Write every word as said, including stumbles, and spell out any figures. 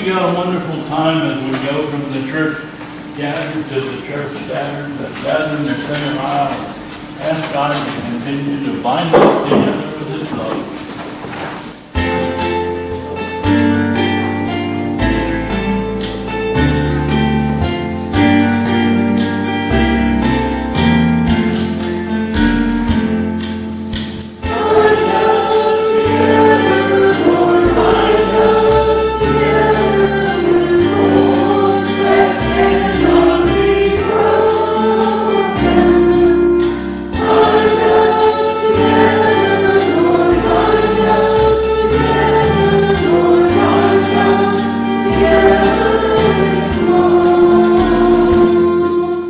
we got a wonderful time as we go from the church gathered to the church gathered, the gathered in the center aisle. Ask God to continue to bind us together with His love.